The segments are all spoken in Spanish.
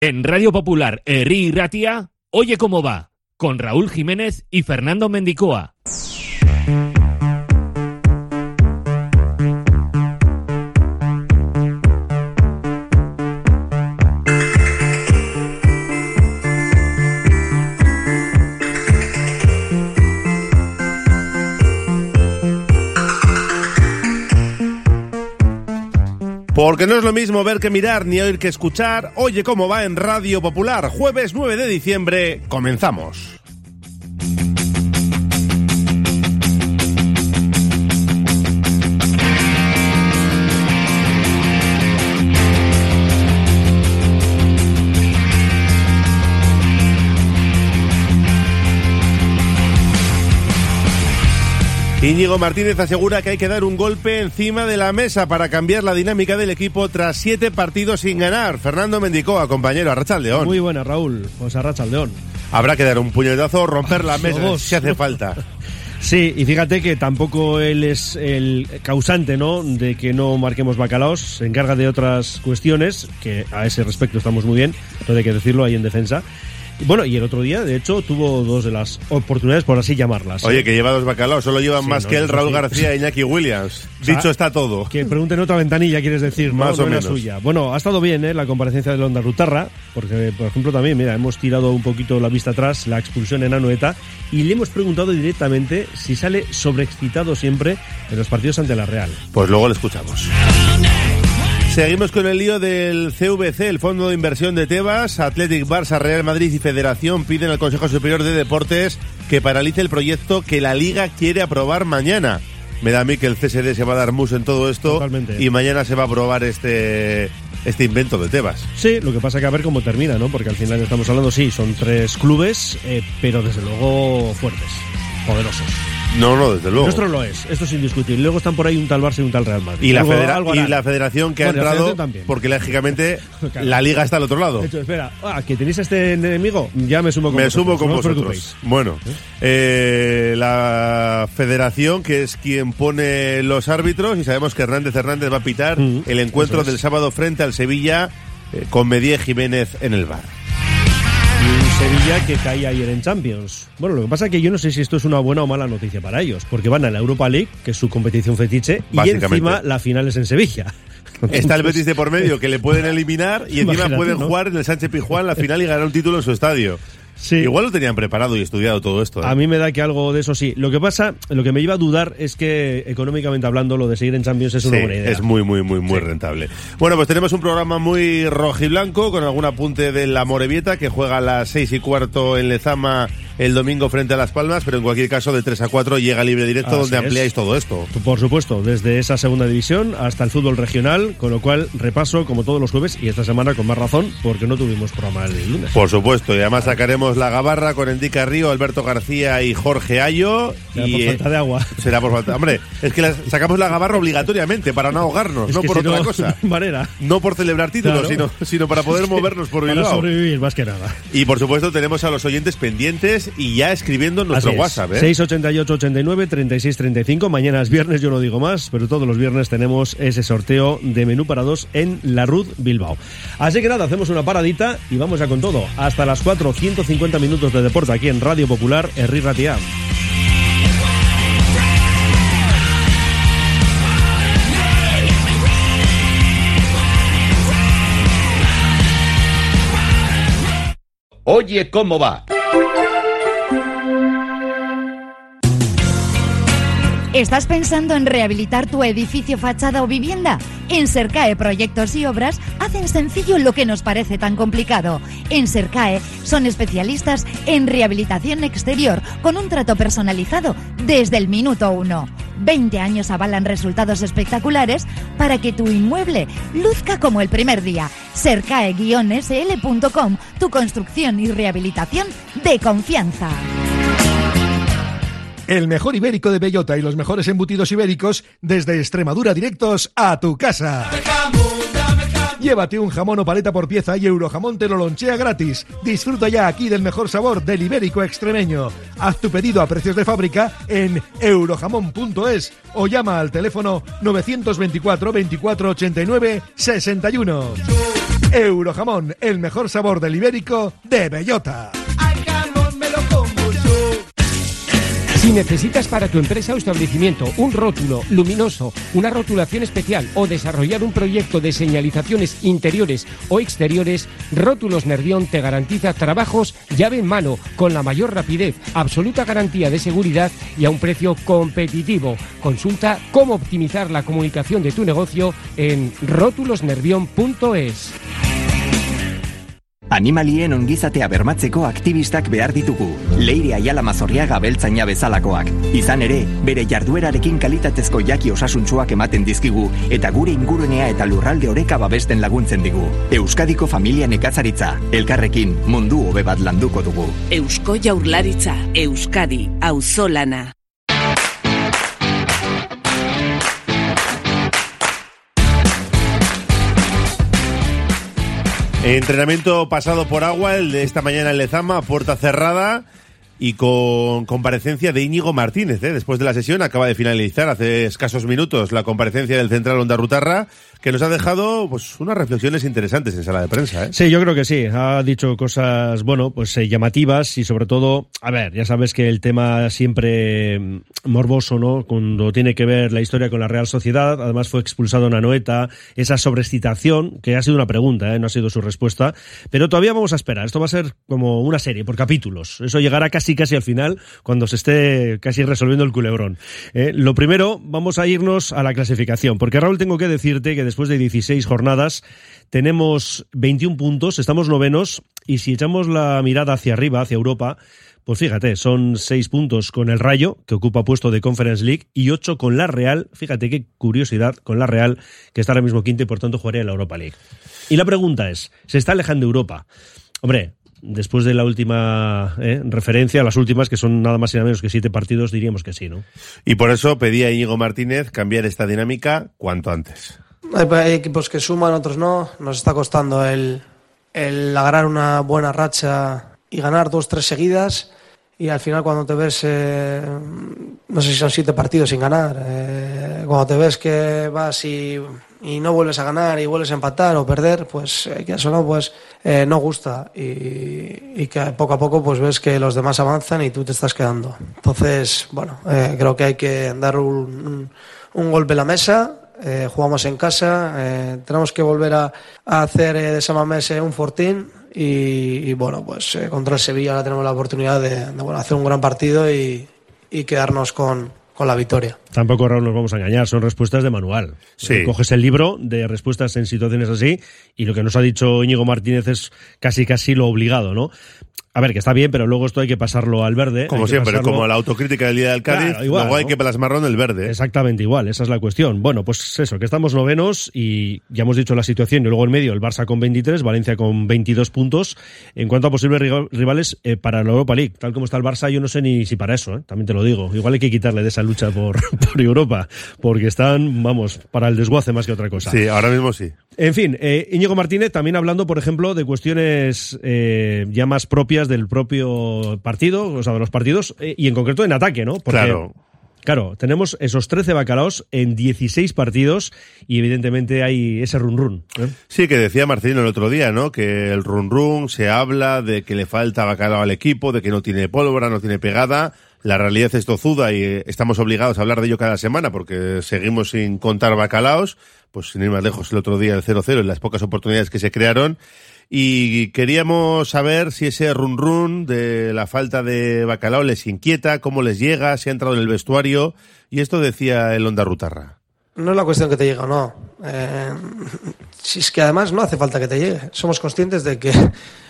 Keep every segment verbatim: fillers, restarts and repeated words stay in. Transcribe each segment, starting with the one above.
En Radio Popular, Herri y Ratia, Oye Cómo Va, con Raúl Jiménez y Fernando Mendicoa. Porque no es lo mismo ver que mirar ni oír que escuchar. Oye Cómo Va en Radio Popular. Jueves nueve de diciembre, comenzamos. Íñigo Martínez asegura que hay que dar un golpe encima de la mesa para cambiar la dinámica del equipo tras siete partidos sin ganar. Fernando Mendicoa, compañero, Arratsaldeón. Muy buena, Raúl. Pues Arratsaldeón. Habrá que dar un puñetazo, romper la mesa si hace falta. Sí, y fíjate que tampoco él es el causante, ¿no?, de que no marquemos bacalaos. Se encarga de otras cuestiones, que a ese respecto estamos muy bien, todo hay que decirlo ahí en defensa. Bueno, y el otro día, de hecho, tuvo dos de las oportunidades, por así llamarlas. Oye, que lleva dos bacalaos, solo llevan sí, más no, que él, Raúl sí. García y Iñaki Williams. O sea, dicho está todo. Que pregunten otra ventanilla, quieres decir, más no, o no menos. Suya. Bueno, ha estado bien, ¿eh?, la comparecencia de Onda Rutarra, porque, por ejemplo, también, mira, hemos tirado un poquito la vista atrás, la expulsión en Anoeta, y le hemos preguntado directamente si sale sobreexcitado siempre en los partidos ante la Real. Pues luego lo escuchamos. Seguimos con el lío del C V C, el Fondo de Inversión de Tebas. Athletic, Barça, Real Madrid y Federación piden al Consejo Superior de Deportes que paralice el proyecto que la Liga quiere aprobar mañana. Me da a mí que el C S D se va a dar mus en todo esto. Totalmente. Y mañana se va a aprobar este, este invento de Tebas. Sí, lo que pasa que a ver cómo termina, ¿no? Porque al final estamos hablando, sí, son tres clubes, eh, pero desde luego fuertes, poderosos. No, no, desde luego. Nuestro lo es, esto es indiscutible. Luego están por ahí un tal Barça y un tal Real Madrid. Y la, algo, federa- algo y la federación que bueno, ha entrado, porque lógicamente claro. La Liga está al otro lado. De hecho, espera, ah, que tenéis este enemigo, ya me sumo con me vosotros. Me sumo con no vosotros. Bueno, eh, la federación, que es quien pone los árbitros, y sabemos que Hernández Hernández va a pitar mm, el encuentro del sábado frente al Sevilla eh, con Medía Jiménez en el V A R. Y un Sevilla que cae ayer en Champions. Bueno, lo que pasa es que yo no sé si esto es una buena o mala noticia para ellos, porque van a la Europa League, que es su competición fetiche, y encima la final es en Sevilla. Entonces, está el Betis de por medio, que le pueden eliminar, y encima pueden ¿no? jugar en el Sánchez Pizjuán la final y ganar un título en su estadio. Sí. Igual lo tenían preparado y estudiado todo esto, ¿eh? A mí me da que algo de eso sí. Lo que pasa, lo que me lleva a dudar es que económicamente hablando lo de seguir en Champions es una sí, buena idea. Es muy, muy, muy, muy sí. rentable. Bueno, pues tenemos un programa muy rojiblanco con algún apunte de la Morevieta, que juega a las seis y cuarto en Lezama el domingo frente a Las Palmas, pero en cualquier caso de tres a cuatro llega Libre Directo, así donde es. Ampliáis todo esto. Por supuesto, desde esa segunda división hasta el fútbol regional, con lo cual repaso como todos los jueves y esta semana con más razón porque no tuvimos programa el lunes. Por supuesto, y además sacaremos la gabarra con Endica Río, Alberto García y Jorge Ayo. Será y por falta de agua. Será por falta. Hombre, es que la, sacamos la gabarra obligatoriamente para no ahogarnos, es no por si otra no, cosa. Manera. No por celebrar títulos, claro. sino, sino para poder movernos por Bilbao. Para sobrevivir, más que nada. Y por supuesto tenemos a los oyentes pendientes y ya escribiendo en nuestro WhatsApp, ¿eh? seis ochenta y ocho ochenta y nueve treinta y seis treinta y cinco. Mañana es viernes, yo no digo más, pero todos los viernes tenemos ese sorteo de menú para dos en la R U D Bilbao. Así que nada, hacemos una paradita y vamos ya con todo. Hasta las cuatro, ciento cincuenta minutos de deporte aquí en Radio Popular, Herri Ratia. Oye Cómo Va. ¿Estás pensando en rehabilitar tu edificio, fachada o vivienda? En Sercae Proyectos y Obras hacen sencillo lo que nos parece tan complicado. En Sercae son especialistas en rehabilitación exterior con un trato personalizado desde el minuto uno. veinte años avalan resultados espectaculares para que tu inmueble luzca como el primer día. Sercae guion ese ele punto com, tu construcción y rehabilitación de confianza. El mejor ibérico de bellota y los mejores embutidos ibéricos desde Extremadura directos a tu casa. Llévate un jamón o paleta por pieza y Eurojamón te lo lonchea gratis. Disfruta ya aquí del mejor sabor del ibérico extremeño. Haz tu pedido a precios de fábrica en eurojamón punto es o llama al teléfono novecientos veinticuatro veinticuatro ochenta y nueve sesenta y uno. Eurojamón, el mejor sabor del ibérico de bellota. Si necesitas para tu empresa o establecimiento un rótulo luminoso, una rotulación especial o desarrollar un proyecto de señalizaciones interiores o exteriores, Rótulos Nervión te garantiza trabajos llave en mano, con la mayor rapidez, absoluta garantía de seguridad y a un precio competitivo. Consulta cómo optimizar la comunicación de tu negocio en rótulos nervión punto es. Animalien ongizatea bermatzeko aktivistak behar ditugu. Leire Aiala Mazorriaga beltzaina bezalakoak. Izan ere, bere jarduerarekin kalitatezko jaki osasuntsuak ematen dizkigu eta gure ingurunea eta lurralde oreka babesten laguntzen digu. Euskadiko familia nekazaritza, elkarrekin mundu hobe bat landuko dugu. Eusko Jaurlaritza, Euskadi, auzolana. Entrenamiento pasado por agua, el de esta mañana en Lezama, puerta cerrada y con comparecencia de Íñigo Martínez. ¿eh? Después de la sesión acaba de finalizar hace escasos minutos la comparecencia del central ondarrutarra, que nos ha dejado pues unas reflexiones interesantes en sala de prensa. ¿eh? Sí, yo creo que sí. Ha dicho cosas, bueno, pues eh, llamativas y sobre todo, a ver, ya sabes que el tema siempre morboso, ¿no? Cuando tiene que ver la historia con la Real Sociedad, además fue expulsado en Anoeta, esa sobreexcitación, que ha sido una pregunta, ¿eh? No ha sido su respuesta, pero todavía vamos a esperar. Esto va a ser como una serie, por capítulos. Eso llegará casi casi al final, cuando se esté casi resolviendo el culebrón. Eh, lo primero, vamos a irnos a la clasificación, porque Raúl, tengo que decirte que después de dieciséis jornadas tenemos veintiún puntos, estamos novenos, y si echamos la mirada hacia arriba, hacia Europa, pues fíjate, son seis puntos con el Rayo, que ocupa puesto de Conference League, y ocho con la Real, fíjate qué curiosidad, con la Real, que está ahora mismo quinta y por tanto jugaría en la Europa League. Y la pregunta es, ¿se está alejando Europa? Hombre, después de la última eh, referencia, las últimas, que son nada más y nada menos que siete partidos, diríamos que sí, ¿no? Y por eso pedía a Íñigo Martínez cambiar esta dinámica cuanto antes. Hay equipos que suman, otros no. Nos está costando el, el agarrar una buena racha y ganar dos, tres seguidas. Y al final, cuando te ves, eh, no sé si son siete partidos sin ganar, eh, cuando te ves que vas y, y no vuelves a ganar y vuelves a empatar o perder, pues eh, que eso no, pues eh, no gusta. Y, y que poco a poco pues ves que los demás avanzan y tú te estás quedando. Entonces, bueno, eh, creo que hay que dar un, un, un golpe a la mesa. Eh, jugamos en casa, eh, tenemos que volver a, a hacer eh, de San Mamés eh, un fortín y, y bueno, pues eh, contra el Sevilla ahora tenemos la oportunidad de, de bueno, hacer un gran partido y, y quedarnos con, con la victoria. Tampoco, Raúl, nos vamos a engañar, son respuestas de manual. Sí. Coges el libro de respuestas en situaciones así y lo que nos ha dicho Íñigo Martínez es casi casi lo obligado, ¿no? A ver, que está bien, pero luego esto hay que pasarlo al verde. Como siempre, pasarlo... como la autocrítica del día del Cádiz, claro, igual, luego hay, ¿no?, que plasmarlo en el verde. Exactamente igual, esa es la cuestión. Bueno, pues eso, que estamos novenos y ya hemos dicho la situación, y luego en medio el Barça con veintitrés, Valencia con veintidós puntos. En cuanto a posibles rivales eh, para la Europa League, tal como está el Barça, yo no sé ni si para eso, ¿eh? También te lo digo. Igual hay que quitarle de esa lucha por, por Europa, porque están, vamos, para el desguace más que otra cosa. Sí, ahora mismo sí. En fin, eh, Íñigo Martínez también hablando, por ejemplo, de cuestiones eh, ya más propias del propio partido, o sea, de los partidos, eh, y en concreto en ataque, ¿no? Porque, claro. Claro, tenemos esos trece bacalaos en dieciséis partidos y evidentemente hay ese run run, ¿eh? Sí, que decía Marcelino el otro día, ¿no? Que el run run se habla de que le falta bacalao al equipo, de que no tiene pólvora, no tiene pegada. La realidad es tozuda y estamos obligados a hablar de ello cada semana porque seguimos sin contar bacalaos. Pues sin ir más lejos, el otro día el cero cero en las pocas oportunidades que se crearon. Y queríamos saber si ese run run de la falta de bacalao les inquieta, cómo les llega, si ha entrado en el vestuario. Y esto decía el ondarrutarra. No es la cuestión que te llegue o no. Eh, si es que además no hace falta que te llegue. Somos conscientes de que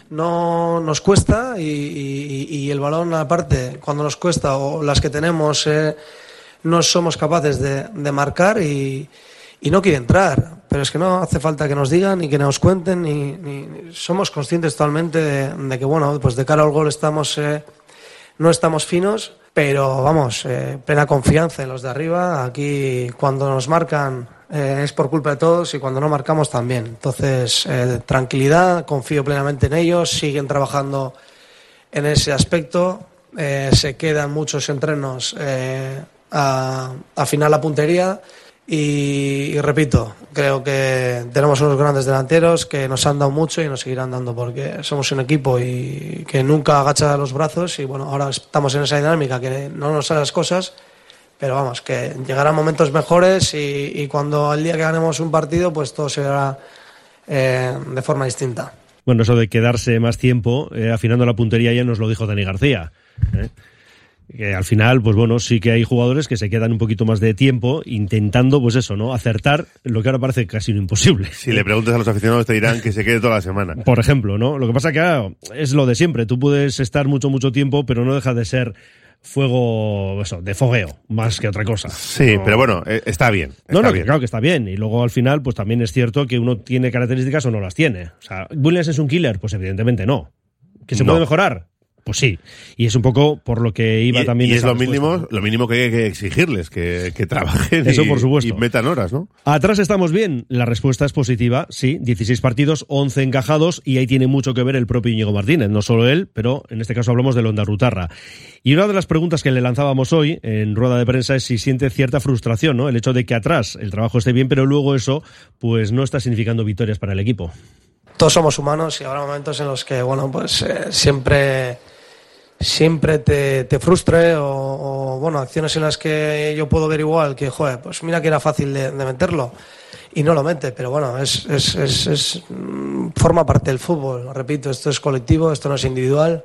no nos cuesta y, y, y el balón, aparte, cuando nos cuesta o las que tenemos, eh, no somos capaces de, de marcar y, y no quiere entrar. Pero es que no hace falta que nos digan ni que nos cuenten, ni, ni somos conscientes totalmente de, de que, bueno, pues de cara al gol estamos, eh, no estamos finos, pero vamos, eh, plena confianza en los de arriba. Aquí cuando nos marcan eh, es por culpa de todos y cuando no marcamos también. Entonces, eh, tranquilidad, confío plenamente en ellos, siguen trabajando en ese aspecto, eh, se quedan muchos entrenos eh, a afinar la puntería. Y, y repito, creo que tenemos unos grandes delanteros que nos han dado mucho y nos seguirán dando, porque somos un equipo y que nunca agacha los brazos. Y bueno, ahora estamos en esa dinámica que no nos salen las cosas, pero vamos, que llegarán momentos mejores y, y cuando el día que ganemos un partido, pues todo se verá eh, de forma distinta. Bueno, eso de quedarse más tiempo eh, afinando la puntería ya nos lo dijo Dani García, ¿eh? Que al final, pues bueno, sí que hay jugadores que se quedan un poquito más de tiempo intentando, pues eso, ¿no? Acertar lo que ahora parece casi un imposible. Si le preguntas a los aficionados te dirán que se quede toda la semana. Por ejemplo, ¿no? Lo que pasa que claro, es lo de siempre. Tú puedes estar mucho, mucho tiempo, pero no deja de ser fuego, eso, de fogueo, más que otra cosa. Sí, no. Pero bueno, eh, está bien. Está no, no, bien. Que, claro que está bien. Y luego al final, pues también es cierto que uno tiene características o no las tiene. O sea, ¿Williams es un killer? Pues evidentemente no. ¿Que se No. puede mejorar? Pues sí, y es un poco por lo que iba y, también. Y es esa lo respuesta, mínimo, ¿no? lo mínimo que hay que exigirles, que, que trabajen Eso y, por supuesto. y metan horas, ¿no? Atrás estamos bien, la respuesta es positiva, sí, dieciséis partidos, once encajados, y ahí tiene mucho que ver el propio Íñigo Martínez, no solo él, pero en este caso hablamos de Ondarrutarra. Y una de las preguntas que le lanzábamos hoy en rueda de prensa es si siente cierta frustración, ¿no? El hecho de que atrás el trabajo esté bien, pero luego eso pues no está significando victorias para el equipo. Todos somos humanos y habrá momentos en los que, bueno, pues eh, siempre... siempre te, te frustre o, o, bueno, acciones en las que yo puedo ver igual que, joder, pues mira que era fácil de, de meterlo y no lo mete, pero bueno, es, es, es, es forma parte del fútbol, repito, esto es colectivo, esto no es individual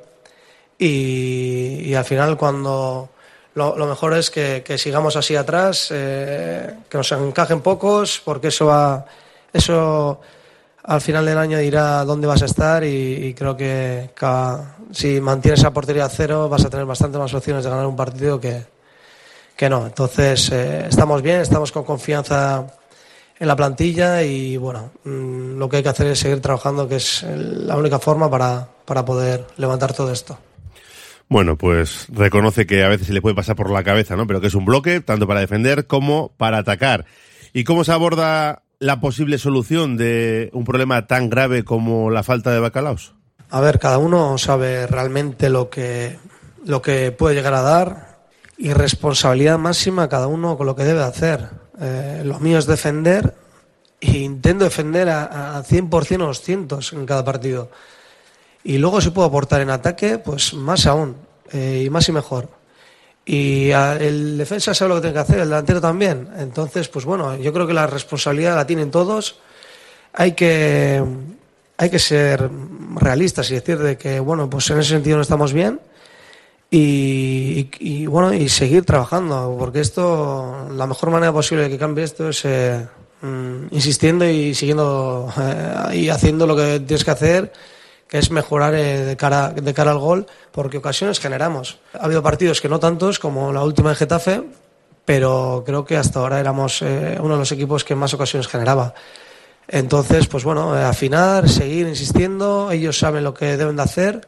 y, y al final cuando lo, lo mejor es que, que sigamos así atrás, eh, que nos encajen pocos, porque eso va, eso al final del año dirá dónde vas a estar y, y creo que cada, si mantienes esa portería a cero vas a tener bastante más opciones de ganar un partido que, que no. Entonces eh, estamos bien, estamos con confianza en la plantilla y bueno, mmm, lo que hay que hacer es seguir trabajando, que es la única forma para, para poder levantar todo esto. Bueno, pues reconoce que a veces se le puede pasar por la cabeza, ¿no? Pero que es un bloque, tanto para defender como para atacar. ¿Y cómo se aborda la posible solución de un problema tan grave como la falta de bacalaos? A ver, cada uno sabe realmente lo que, lo que puede llegar a dar y responsabilidad máxima cada uno con lo que debe hacer. Eh, lo mío es defender e intento defender a, a cien por ciento o doscientos en cada partido. Y luego si puedo aportar en ataque, pues más aún, eh, y más y mejor. Y el defensa sabe lo que tiene que hacer, el delantero también. Entonces, pues bueno, yo creo que la responsabilidad la tienen todos. Hay que, hay que ser realistas y decir de que, bueno, pues en ese sentido no estamos bien. Y, y, y bueno, y seguir trabajando, porque esto, la mejor manera posible de que cambie esto es eh, mm, insistiendo y siguiendo eh, y haciendo lo que tienes que hacer, que es mejorar eh, de cara de cara al gol, porque ocasiones generamos. Ha habido partidos que no tantos, como la última en Getafe, pero creo que hasta ahora éramos eh, uno de los equipos que más ocasiones generaba. Entonces, pues bueno, eh, afinar, seguir insistiendo, ellos saben lo que deben de hacer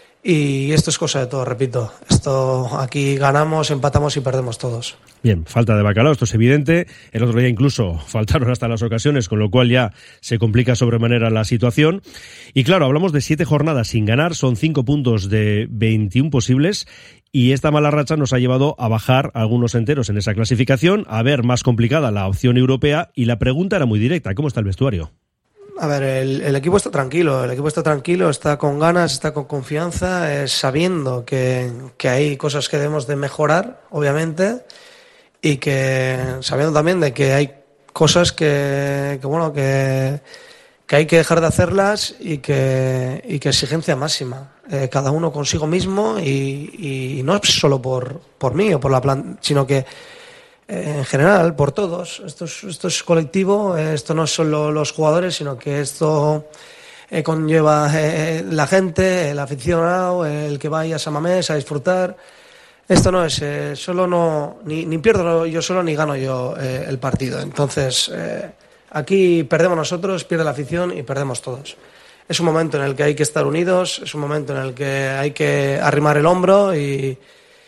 y esto es cosa de todo, repito. Esto aquí ganamos, empatamos y perdemos todos. Bien, falta de bacalao, esto es evidente. El otro día incluso faltaron hasta las ocasiones, con lo cual ya se complica sobremanera la situación. Y claro, hablamos de siete jornadas sin ganar, son cinco puntos de veintiún posibles, y esta mala racha nos ha llevado a bajar algunos enteros en esa clasificación, a ver más complicada la opción europea, y la pregunta era muy directa: ¿cómo está el vestuario? A ver, el, el equipo está tranquilo, el equipo está tranquilo, está con ganas, está con confianza, eh, sabiendo que, que hay cosas que debemos de mejorar, obviamente, y que sabiendo también de que hay cosas que, que bueno, que, que hay que dejar de hacerlas y que, y que exigencia máxima, eh, cada uno consigo mismo y, y no solo por, por mí o por la plan, sino que en general, por todos. Esto es, esto es colectivo, esto no es solo los jugadores, sino que esto eh, conlleva eh, la gente, el aficionado, el que vaya a San Mamés a disfrutar. Esto no es, eh, solo no, ni, ni pierdo yo solo ni gano yo eh, el partido. Entonces, eh, aquí perdemos nosotros, pierde la afición y perdemos todos. Es un momento en el que hay que estar unidos, es un momento en el que hay que arrimar el hombro y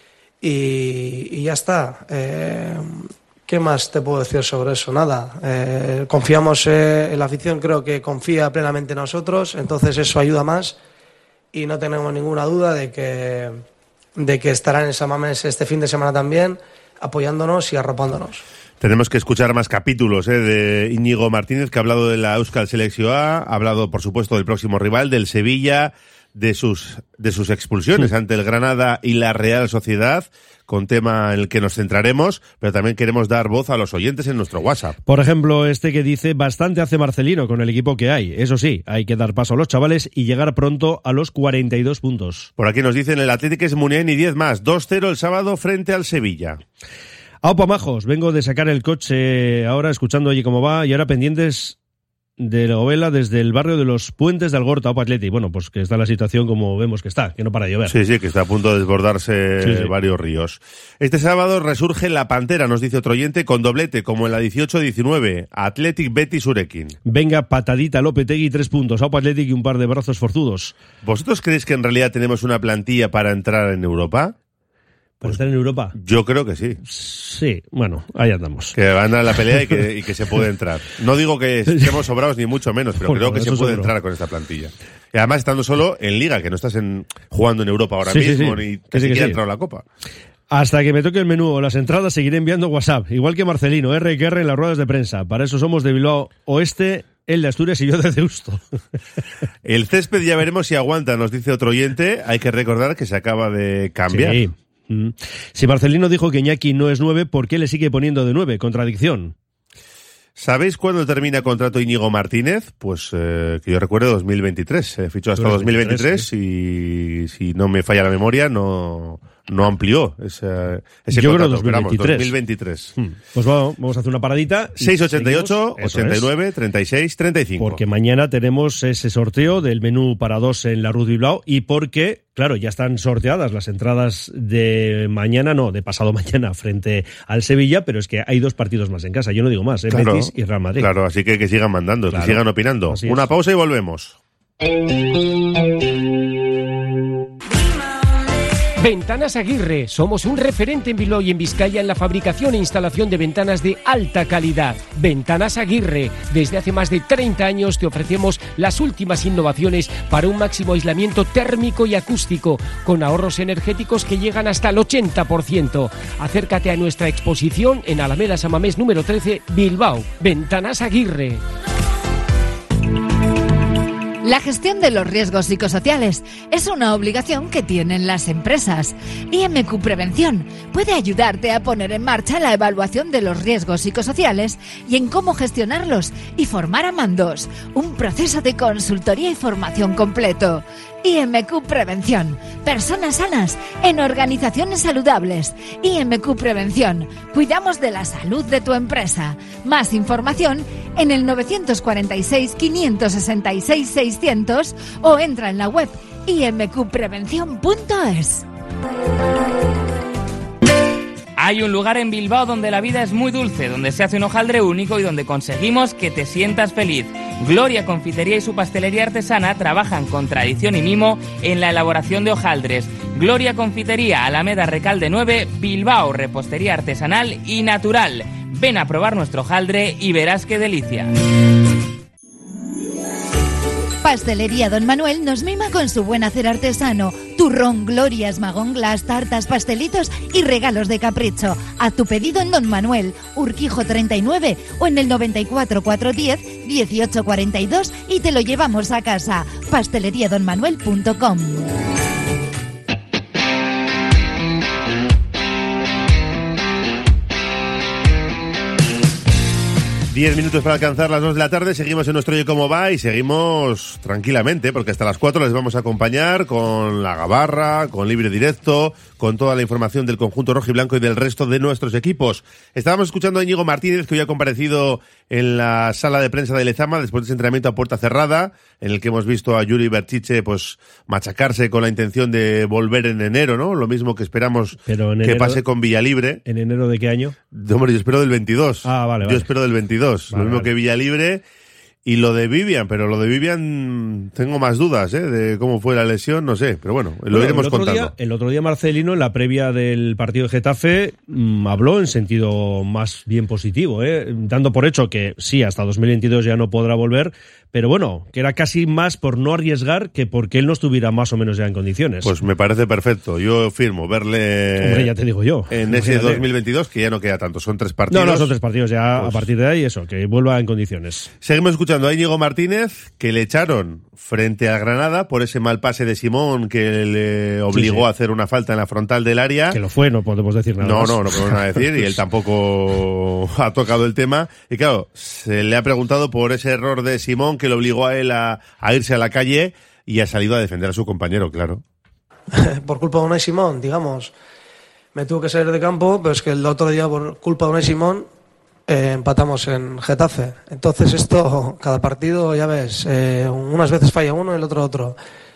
Y, y ya está. Eh, ¿Qué más te puedo decir sobre eso? Nada. Eh, confiamos eh, en la afición, creo que confía plenamente en nosotros, entonces eso ayuda más y no tenemos ninguna duda de que, de que estarán en San Mamés este fin de semana también, apoyándonos y arropándonos. Tenemos que escuchar más capítulos ¿eh? de Íñigo Martínez, que ha hablado de la Euskal Selección A, ha hablado, por supuesto, del próximo rival, del Sevilla, de sus de sus expulsiones sí. ante el Granada y la Real Sociedad, con tema en el que nos centraremos, pero también queremos dar voz a los oyentes en nuestro WhatsApp. Por ejemplo, este que dice, bastante hace Marcelino con el equipo que hay. Eso sí, hay que dar paso a los chavales y llegar pronto a los cuarenta y dos puntos. Por aquí nos dicen, el Atlético es Muniain y diez más, dos cero el sábado frente al Sevilla. Aupa majos, vengo de sacar el coche ahora escuchando Oye Cómo Va y ahora pendientes de la Ovela desde el barrio de los Puentes de Algorta, Aupa Atleti. Bueno, pues que está la situación como vemos que está, que no para de llover. Sí, sí, que está a punto de desbordarse sí, sí. varios ríos. Este sábado resurge la Pantera, nos dice otro oyente, con doblete, como en la dieciocho diecinueve, Athletic Betis Urequin. Venga, patadita Lopetegui, tres puntos, Aupa Athletic y un par de brazos forzudos. ¿Vosotros creéis que en realidad tenemos una plantilla para entrar en Europa? ¿Para estar en Europa? Yo creo que sí. Sí, bueno, ahí andamos. Que van a la pelea y que, y que se puede entrar. No digo que estemos sobrados ni mucho menos, pero bueno, creo que se puede seguro. entrar con esta plantilla. Y además estando solo en Liga, que no estás en, jugando en Europa ahora sí, mismo, sí, sí. ni que siquiera ha entrado la Copa. Hasta que me toque el menú o las entradas seguiré enviando WhatsApp, igual que Marcelino, R que R en las ruedas de prensa. Para eso somos de Bilbao Oeste, él de Asturias y yo de Deusto. El césped ya veremos si aguanta, nos dice otro oyente. Hay que recordar que se acaba de cambiar. Sí. Si Marcelino dijo que Iñaki no es nueve, ¿por qué le sigue poniendo de nueve? Contradicción. ¿Sabéis cuándo termina contrato Íñigo Martínez? Pues eh, que yo recuerdo dos mil veintitrés. Eh, fichó hasta dos mil veintitrés sí. y si no me falla la memoria no, no amplió ese, ese yo contrato. Creo dos mil veintitrés. dos mil veintitrés. Hmm. Pues vamos, vamos a hacer una paradita. seis ochenta y ocho, ochenta y nueve, treinta y seis, treinta y cinco. Porque mañana tenemos ese sorteo del menú para dos en la Ruth Bilbao y porque, claro, ya están sorteadas las entradas de mañana, no, de pasado mañana frente al Sevilla, pero es que hay dos partidos más en casa. Yo no digo más, ¿eh? Claro, Betis y Real Madrid. Claro, así que que sigan mandando, claro, que sigan opinando. Una es. pausa y volvemos. Ventanas Aguirre. Somos un referente en Bilbao y en Vizcaya en la fabricación e instalación de ventanas de alta calidad. Ventanas Aguirre. Desde hace más de treinta años te ofrecemos las últimas innovaciones para un máximo aislamiento térmico y acústico, con ahorros energéticos que llegan hasta el ochenta por ciento. Acércate a nuestra exposición en Alameda San Mamés número trece, Bilbao. Ventanas Aguirre. La gestión de los riesgos psicosociales es una obligación que tienen las empresas. I M Q Prevención puede ayudarte a poner en marcha la evaluación de los riesgos psicosociales y en cómo gestionarlos y formar a mandos. Un proceso de consultoría y formación completo. I M Q Prevención. Personas sanas en organizaciones saludables. I M Q Prevención. Cuidamos de la salud de tu empresa. Más información en el nueve cuatro seis, cinco seis seis, seiscientos o entra en la web i m q prevención punto es. Hay un lugar en Bilbao donde la vida es muy dulce, donde se hace un hojaldre único y donde conseguimos que te sientas feliz. Gloria Confitería y su pastelería artesana trabajan con tradición y mimo en la elaboración de hojaldres. Gloria Confitería, Alameda Recalde nueve, Bilbao, repostería artesanal y natural. Ven a probar nuestro hojaldre y verás qué delicia. Pastelería Don Manuel nos mima con su buen hacer artesano. Turrón, glorias, magón glass, tartas, pastelitos y regalos de capricho. Haz tu pedido en Don Manuel, Urquijo treinta y nueve o en el noventa y cuatro, cuatrocientos diez, dieciocho cuarenta y dos y te lo llevamos a casa. pastelería don manuel punto com. Diez minutos para alcanzar las dos de la tarde, seguimos en nuestro Oye Cómo Va y seguimos tranquilamente porque hasta las cuatro les vamos a acompañar con la gabarra, con libre directo, con toda la información del conjunto rojo y blanco y del resto de nuestros equipos. Estábamos escuchando a Íñigo Martínez, que hoy ha comparecido en la sala de prensa de Lezama después de ese entrenamiento a puerta cerrada, en el que hemos visto a Yuri Berchiche pues machacarse con la intención de volver en enero, ¿no? Lo mismo que esperamos Pero en que enero, pase con Villalibre. ¿En enero de qué año? Hombre, yo espero del veintidós. Ah, vale, Yo vale. espero del veintidós. Vale, lo mismo vale. que Villalibre. Y lo de Vivian, pero lo de Vivian tengo más dudas, ¿eh? De cómo fue la lesión, no sé, pero bueno, lo bueno, iremos el otro contando. Día, el otro día Marcelino, en la previa del partido de Getafe, mmm, habló en sentido más bien positivo, ¿eh? Dando por hecho que sí, hasta dos mil veintidós ya no podrá volver, pero bueno, que era casi más por no arriesgar que porque él no estuviera más o menos ya en condiciones. Pues me parece perfecto, yo firmo verle... Hombre, ya te digo yo. En ese dos mil veintidós, que ya no queda tanto, son tres partidos. No, no, son tres partidos, ya pues... a partir de ahí eso, que vuelva en condiciones. Seguimos escuchando a Íñigo Martínez, que le echaron frente a Granada por ese mal pase de Simón que le obligó sí, sí. a hacer una falta en la frontal del área. Que lo fue, no podemos decir nada No, más. no, no podemos nada decir, y él tampoco ha tocado el tema. Y claro, se le ha preguntado por ese error de Simón que le obligó a él a, a irse a la calle y ha salido a defender a su compañero, claro. Por culpa de Unai Simón, digamos, me tuvo que salir de campo, pero es que el otro día por culpa de Unai Simón Eh, empatamos en Getafe. Entonces esto, cada partido, ya ves, eh, unas veces falla uno y el otro otro.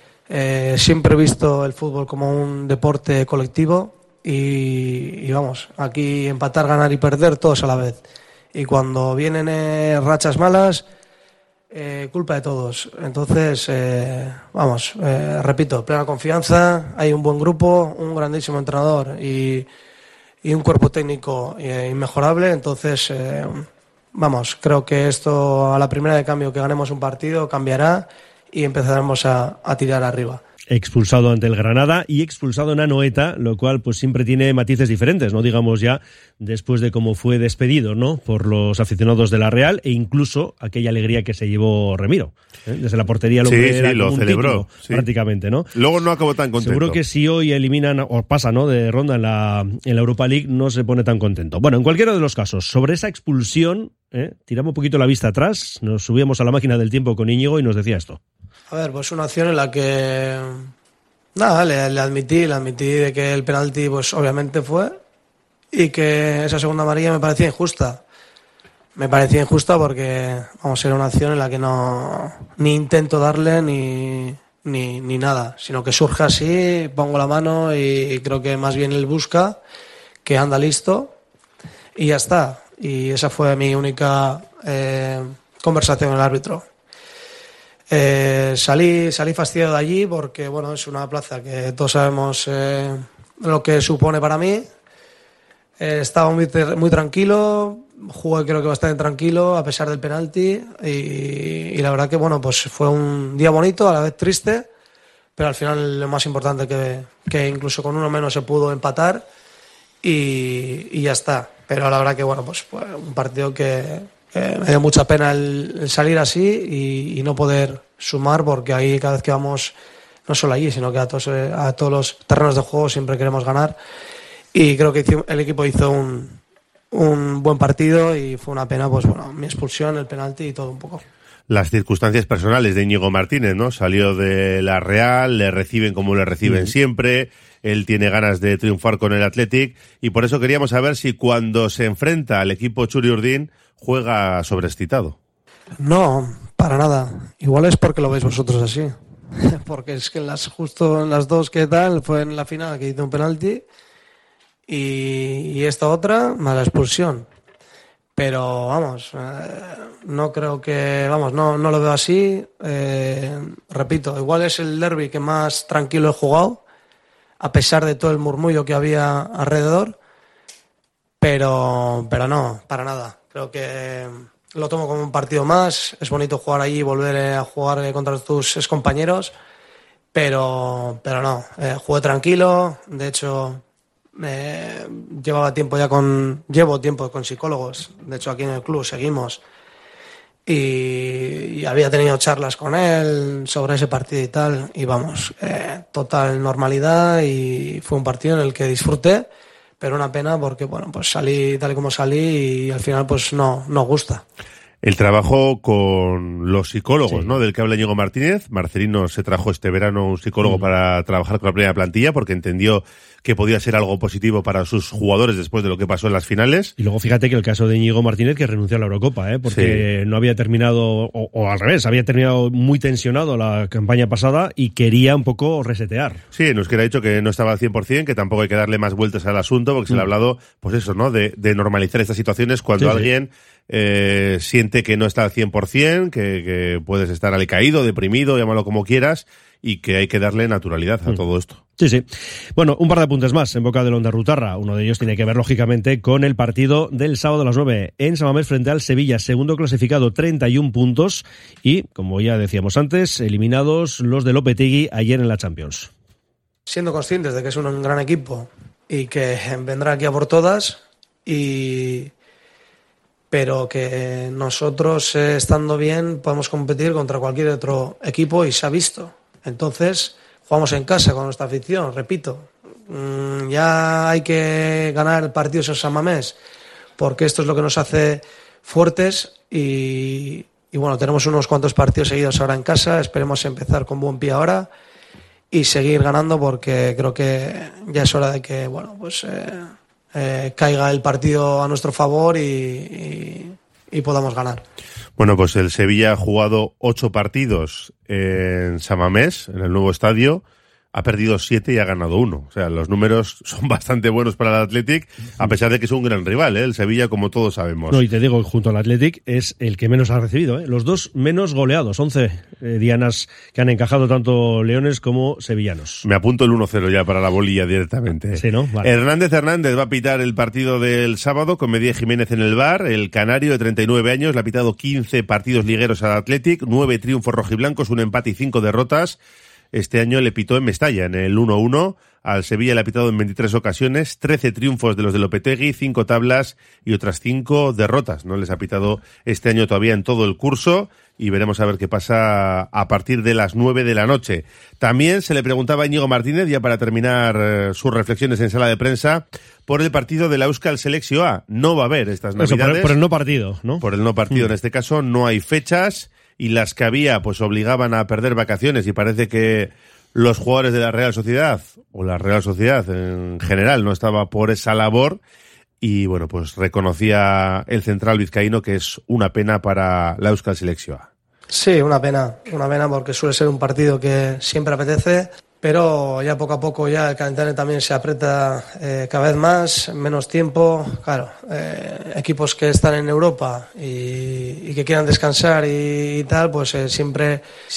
Eh, siempre he visto el fútbol como un deporte colectivo y, y vamos, aquí empatar, ganar y perder todos a la vez. Y cuando vienen eh, rachas malas, eh, culpa de todos. Entonces, eh, vamos, eh, repito, plena confianza, hay un buen grupo, un grandísimo entrenador y... y un cuerpo técnico eh, inmejorable, entonces, eh, vamos, creo que esto a la primera de cambio que ganemos un partido cambiará y empezaremos a, a tirar arriba. Expulsado ante el Granada y expulsado en Anoeta, lo cual pues siempre tiene matices diferentes, no digamos ya después de cómo fue despedido, ¿no? Por los aficionados de la Real e incluso aquella alegría que se llevó Remiro, ¿eh? Desde la portería lo sí, era sí, lo como un celebró título, sí. prácticamente, ¿no? Luego no acabó tan contento. Seguro que si hoy eliminan o pasa, ¿no? De ronda en la en la Europa League no se pone tan contento. Bueno, en cualquiera de los casos, sobre esa expulsión, ¿eh? Tiramos un poquito la vista atrás, nos subíamos a la máquina del tiempo con Íñigo y nos decía esto. A ver, pues una acción en la que nada, le, le admití, le admití de que el penalti pues obviamente fue y que esa segunda amarilla me parecía injusta. Me parecía injusta porque vamos, era una acción en la que no ni intento darle ni ni, ni nada, sino que surge así, pongo la mano y creo que más bien él busca, que anda listo y ya está. Y esa fue mi única eh, conversación con el árbitro. Eh, salí, salí fastidiado de allí porque bueno, es una plaza que todos sabemos eh, lo que supone para mí. Eh, estaba muy, muy tranquilo, jugué creo que bastante tranquilo a pesar del penalti y, y la verdad que bueno, pues fue un día bonito, a la vez triste, pero al final lo más importante que, que incluso con uno menos se pudo empatar y, y ya está. Pero la verdad que bueno, pues fue un partido que Eh, me dio mucha pena el, el salir así y, y no poder sumar porque ahí cada vez que vamos, no solo allí, sino que a todos, a todos los terrenos de juego siempre queremos ganar y creo que el equipo hizo un, un buen partido y fue una pena, pues bueno, mi expulsión, el penalti y todo un poco. Las circunstancias personales de Íñigo Martínez, ¿no? Salió de la Real, le reciben como le reciben mm. siempre, él tiene ganas de triunfar con el Athletic y por eso queríamos saber si cuando se enfrenta al equipo Txuri Urdin juega sobreexcitado. No, para nada. Igual es porque lo veis vosotros así. Porque es que en las, justo en las dos que tal, fue en la final que hizo un penalti y, y esta otra, mala expulsión. Pero vamos, eh, no creo que, vamos, no, no lo veo así. Eh, repito, igual es el derbi que más tranquilo he jugado, a pesar de todo el murmullo que había alrededor. Pero, pero no, para nada. Creo que lo tomo como un partido más. Es bonito jugar allí y volver a jugar contra tus excompañeros. Pero, pero no, eh, jugué tranquilo. De hecho, eh, llevaba tiempo ya con, llevo tiempo con psicólogos. De hecho, aquí en el club seguimos. Y, y había tenido charlas con él sobre ese partido y tal. Y vamos, eh, total normalidad y fue un partido en el que disfruté. Pero una pena porque, bueno, pues salí tal y como salí y al final pues no, no gusta. El trabajo con los psicólogos, sí. ¿no? Del que habla Íñigo Martínez. Marcelino se trajo este verano un psicólogo mm. para trabajar con la primera plantilla porque entendió que podía ser algo positivo para sus jugadores después de lo que pasó en las finales. Y luego fíjate que el caso de Íñigo Martínez que renunció a la Eurocopa, ¿eh? Porque sí. no había terminado, o, o al revés, había terminado muy tensionado la campaña pasada y quería un poco resetear. Sí, nos queda dicho que no estaba al cien por ciento, que tampoco hay que darle más vueltas al asunto porque mm. se le ha hablado, pues eso, ¿no? De, de normalizar estas situaciones cuando sí, alguien eh, siente que no está al cien por ciento, que, que puedes estar alicaído, deprimido, llámalo como quieras, y que hay que darle naturalidad a mm. todo esto. Sí, sí. Bueno, un par de apuntes más en boca del Ondarrutarra. Uno de ellos tiene que ver, lógicamente, con el partido del sábado a las nueve en San Mamés frente al Sevilla, segundo clasificado, treinta y un puntos, y, como ya decíamos antes, eliminados los de Lopetegui ayer en la Champions. Siendo conscientes de que es un gran equipo y que vendrá aquí a por todas, y pero que nosotros, eh, estando bien, podemos competir contra cualquier otro equipo, y se ha visto. Entonces, jugamos en casa con nuestra afición, repito. Mmm, ya hay que ganar partidos en San Mamés, porque esto es lo que nos hace fuertes, y, y bueno, tenemos unos cuantos partidos seguidos ahora en casa. Esperemos empezar con buen pie ahora y seguir ganando, porque creo que ya es hora de que, bueno, pues eh, eh, caiga el partido a nuestro favor y, y, y podamos ganar. Bueno, pues el Sevilla ha jugado ocho partidos en San Mamés, en el nuevo estadio, ha perdido siete y ha ganado uno. O sea, los números son bastante buenos para el Athletic, a pesar de que es un gran rival, ¿eh? El Sevilla, como todos sabemos. No, y te digo, junto al Athletic es el que menos ha recibido, ¿eh? Los dos menos goleados, once eh, dianas que han encajado tanto leones como sevillanos. Me apunto el uno cero ya para la bolilla directamente. Sí, ¿no? Vale. Hernández Hernández va a pitar el partido del sábado con Medía Jiménez en el V A R. El canario de treinta y nueve años le ha pitado quince partidos ligueros al Athletic, nueve triunfos rojiblancos, un empate y cinco derrotas. Este año le pitó en Mestalla, en el uno uno. Al Sevilla le ha pitado en veintitrés ocasiones, trece triunfos de los de Lopetegui, cinco tablas y otras cinco derrotas. No les ha pitado este año todavía en todo el curso, y veremos a ver qué pasa a partir de las nueve de la noche. También se le preguntaba a Íñigo Martínez, ya para terminar eh, sus reflexiones en sala de prensa, por el partido de la Euskal Selección A. No va a haber estas navidades. Eso, por, el, por el no partido, ¿no? Por el no partido, mm. en este caso no hay fechas, y las que había pues obligaban a perder vacaciones, y parece que los jugadores de la Real Sociedad, o la Real Sociedad en general, no estaba por esa labor, y bueno, pues reconocía el central vizcaíno que es una pena para la Euskal Selección A. Sí, una pena, una pena, porque suele ser un partido que siempre apetece, pero ya poco a poco ya el calendario también se aprieta eh, cada vez más, menos tiempo. Claro, eh, equipos que están en Europa y, y que quieran descansar y, y tal, pues eh, siempre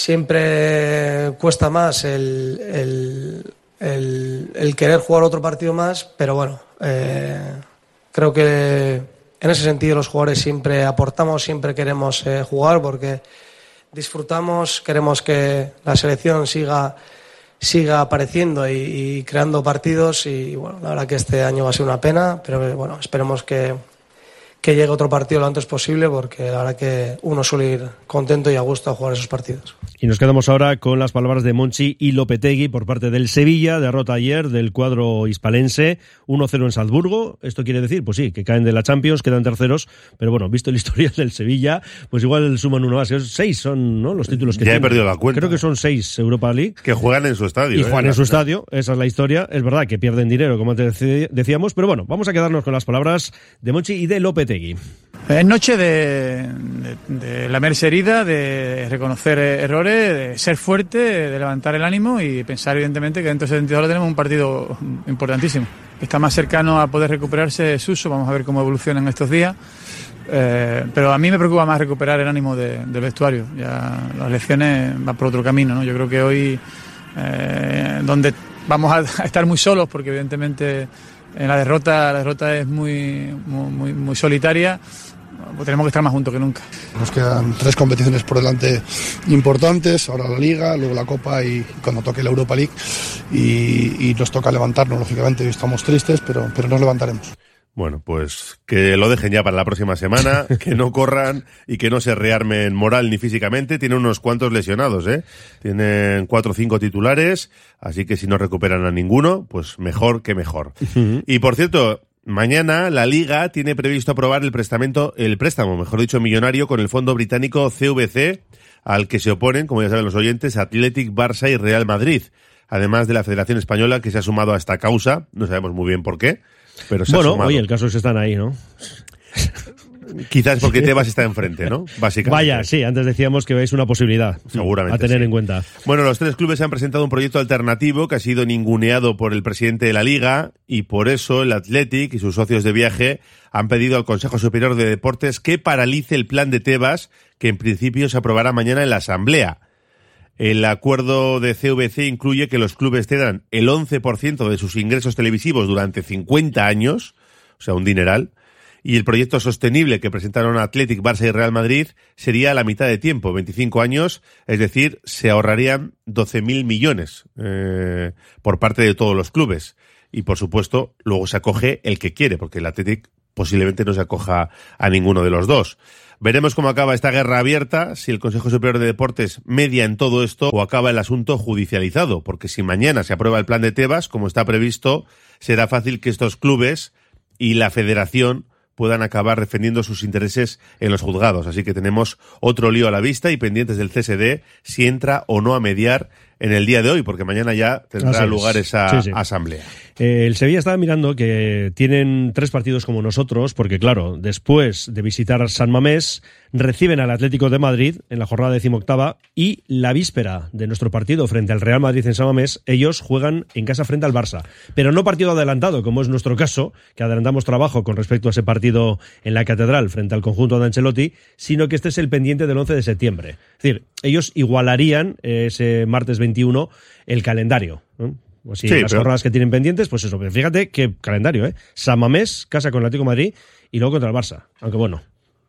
siempre cuesta más el, el, el, el querer jugar otro partido más, pero bueno, eh, creo que en ese sentido los jugadores siempre aportamos, siempre queremos eh, jugar, porque disfrutamos, queremos que la selección siga siga apareciendo y, y creando partidos, y bueno, la verdad que este año va a ser una pena, pero bueno, esperemos que, que llegue otro partido lo antes posible, porque la verdad que uno suele ir contento y a gusto a jugar esos partidos. Y nos quedamos ahora con las palabras de Monchi y Lopetegui por parte del Sevilla, derrota ayer del cuadro hispalense, uno cero en Salzburgo. Esto quiere decir, pues sí, que caen de la Champions, quedan terceros, pero bueno, visto el historial del Sevilla, pues igual suman uno más. Seis son, ¿no?, los títulos que ya tienen. He perdido la cuenta. Creo que son seis Europa League. Que juegan en su estadio. Y ¿eh? juegan en su estadio, esa es la historia. Es verdad que pierden dinero, como antes decíamos, pero bueno, vamos a quedarnos con las palabras de Monchi y de Lopetegui. Es noche de, de, de lamerse herida, de reconocer errores, de ser fuerte, de levantar el ánimo y pensar evidentemente que dentro de setenta y dos horas tenemos un partido importantísimo. Está más cercano a poder recuperarse Suso, vamos a ver cómo evolucionan estos días. Eh, pero a mí me preocupa más recuperar el ánimo de, del vestuario. Ya las lecciones van por otro camino, ¿no? Yo creo que hoy, eh, donde vamos a estar muy solos, porque evidentemente en la derrota, la derrota es muy, muy, muy, muy solitaria. Pues tenemos que estar más juntos que nunca. Nos quedan tres competiciones por delante importantes, ahora la Liga, luego la Copa y cuando toque la Europa League, y, y nos toca levantarnos, lógicamente, y estamos tristes, pero, pero nos levantaremos. Bueno, pues que lo dejen ya para la próxima semana, que no corran y que no se rearmen moral ni físicamente. Tienen unos cuantos lesionados, ¿eh? Tienen cuatro o cinco titulares, así que si no recuperan a ninguno, pues mejor que mejor. Uh-huh. Y por cierto, mañana la Liga tiene previsto aprobar el prestamento, el préstamo, mejor dicho, millonario con el fondo británico C V C, al que se oponen, como ya saben los oyentes, Athletic, Barça y Real Madrid. Además de la Federación Española, que se ha sumado a esta causa, no sabemos muy bien por qué, pero se bueno, ha sumado. Oye, el caso es que están ahí, ¿no? Quizás porque Tebas está enfrente, ¿no? Básicamente. Vaya, sí, antes decíamos que es una posibilidad. Seguramente. A tener sí. en cuenta. Bueno, los tres clubes han presentado un proyecto alternativo que ha sido ninguneado por el presidente de la Liga y por eso el Athletic y sus socios de viaje han pedido al Consejo Superior de Deportes que paralice el plan de Tebas, que en principio se aprobará mañana en la Asamblea. El acuerdo de C V C incluye que los clubes cedan el once por ciento de sus ingresos televisivos durante cincuenta años, o sea, un dineral, y el proyecto sostenible que presentaron Athletic, Barça y Real Madrid sería a la mitad de tiempo, veinticinco años, es decir, se ahorrarían doce mil millones eh, por parte de todos los clubes. Y, por supuesto, luego se acoge el que quiere, porque el Athletic posiblemente no se acoja a ninguno de los dos. Veremos cómo acaba esta guerra abierta, si el Consejo Superior de Deportes media en todo esto o acaba el asunto judicializado, porque si mañana se aprueba el plan de Tebas, como está previsto, será fácil que estos clubes y la federación puedan acabar defendiendo sus intereses en los juzgados. Así que tenemos otro lío a la vista y pendientes del C S D si entra o no a mediar en el día de hoy, porque mañana ya tendrá lugar esa sí, sí. asamblea. Eh, el Sevilla estaba mirando que tienen tres partidos como nosotros, porque claro, después de visitar San Mamés, reciben al Atlético de Madrid en la jornada decimoctava y la víspera de nuestro partido frente al Real Madrid en San Mamés, ellos juegan en casa frente al Barça. Pero no partido adelantado, como es nuestro caso, que adelantamos trabajo con respecto a ese partido en la Catedral frente al conjunto de Ancelotti, sino que este es el pendiente del once de septiembre. Es decir, ellos igualarían ese martes veintiuno el calendario, ¿no? O si sí, las pero... jornadas que tienen pendientes, pues eso. Pero fíjate qué calendario, ¿eh? San Mamés, casa con el Atlético de Madrid y luego contra el Barça. Aunque bueno.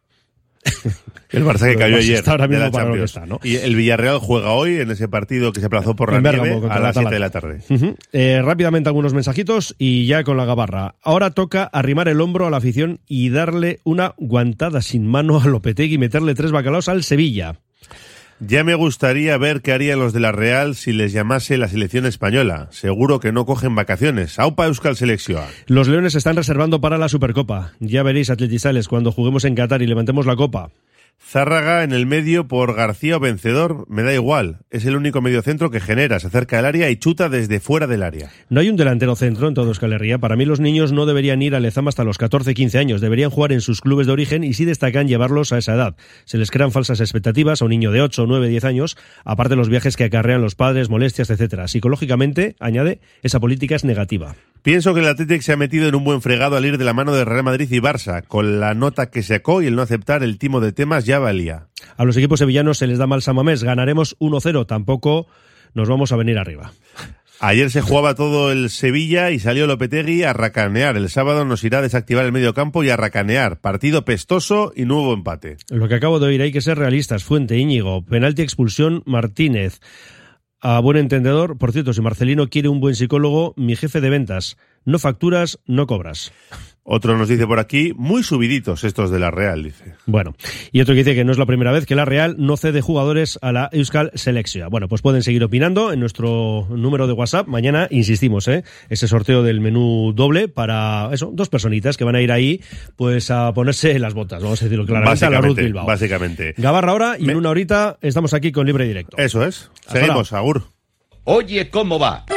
El Barça que cayó ayer está ahora mismo de la para Champions. Lo que está, ¿no? Y el Villarreal juega hoy en ese partido que se aplazó por la nieve a las siete de la tarde. Uh-huh. Eh, rápidamente algunos mensajitos y ya con la gabarra. Ahora toca arrimar el hombro a la afición y darle una guantada sin mano a Lopetegui y meterle tres bacalaos al Sevilla. Ya me gustaría ver qué harían los de la Real si les llamase la selección española. Seguro que no cogen vacaciones. Aupa Euskal Selección. Los Leones se están reservando para la Supercopa. Ya veréis, atletizales, cuando juguemos en Qatar y levantemos la copa. Zárraga en el medio por García o Vencedor, me da igual. Es el único mediocentro que genera, se acerca al área y chuta desde fuera del área. No hay un delantero centro en todo Euskal Herria. Para mí los niños no deberían ir a Lezama hasta los catorce quince años. Deberían jugar en sus clubes de origen y si destacan llevarlos a esa edad. Se les crean falsas expectativas a un niño de ocho, nueve, diez años, aparte de los viajes que acarrean los padres, molestias, etcétera. Psicológicamente, añade, esa política es negativa. Pienso que el Athletic se ha metido en un buen fregado al ir de la mano de Real Madrid y Barça. Con la nota que sacó y el no aceptar el timo de temas ya valía. A los equipos sevillanos se les da mal San Mamés. Ganaremos uno cero. Tampoco nos vamos a venir arriba. Ayer se jugaba todo el Sevilla y salió Lopetegui a racanear. El sábado nos irá a desactivar el medio campo y a racanear. Partido pestoso y nuevo empate. Lo que acabo de oír, hay que ser realistas. Fuente, Íñigo, penalti, expulsión, Martínez. A buen entendedor, por cierto, si Marcelino quiere un buen psicólogo, mi jefe de ventas. No facturas, no cobras. Otro nos dice por aquí, muy subiditos estos de la Real, dice. Bueno, y otro que dice que no es la primera vez que la Real no cede jugadores a la Euskal Selección. Bueno, pues pueden seguir opinando en nuestro número de WhatsApp. Mañana, insistimos, ¿eh? ese sorteo del menú doble para, eso, dos personitas que van a ir ahí, pues a ponerse las botas, vamos a decirlo claramente, a la Ruth Bilbao. Básicamente. Gabarra ahora, y Me... en una horita estamos aquí con Libre Directo. Eso es. Hasta Seguimos, ahora. Agur. Oye, ¿cómo va?